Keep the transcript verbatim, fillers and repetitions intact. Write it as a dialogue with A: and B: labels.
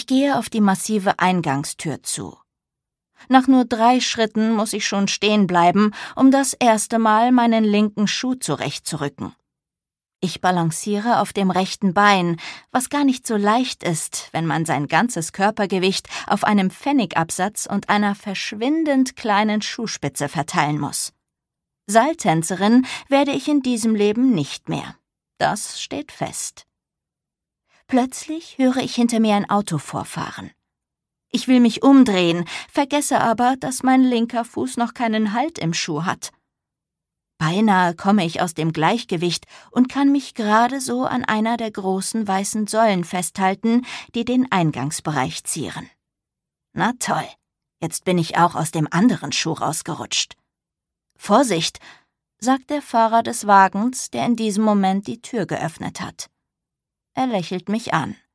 A: gehe auf die massive Eingangstür zu. Nach nur drei Schritten muss ich schon stehen bleiben, um das erste Mal meinen linken Schuh zurechtzurücken. Ich balanciere auf dem rechten Bein, was gar nicht so leicht ist, wenn man sein ganzes Körpergewicht auf einem Pfennigabsatz und einer verschwindend kleinen Schuhspitze verteilen muss. Seiltänzerin werde ich in diesem Leben nicht mehr. Das steht fest. Plötzlich höre ich hinter mir ein Auto vorfahren. Ich will mich umdrehen, vergesse aber, dass mein linker Fuß noch keinen Halt im Schuh hat. Beinahe komme ich aus dem Gleichgewicht und kann mich gerade so an einer der großen weißen Säulen festhalten, die den Eingangsbereich zieren. Na toll, jetzt bin ich auch aus dem anderen Schuh rausgerutscht. »Vorsicht«, sagt der Fahrer des Wagens, der in diesem Moment die Tür geöffnet hat. Er lächelt mich an.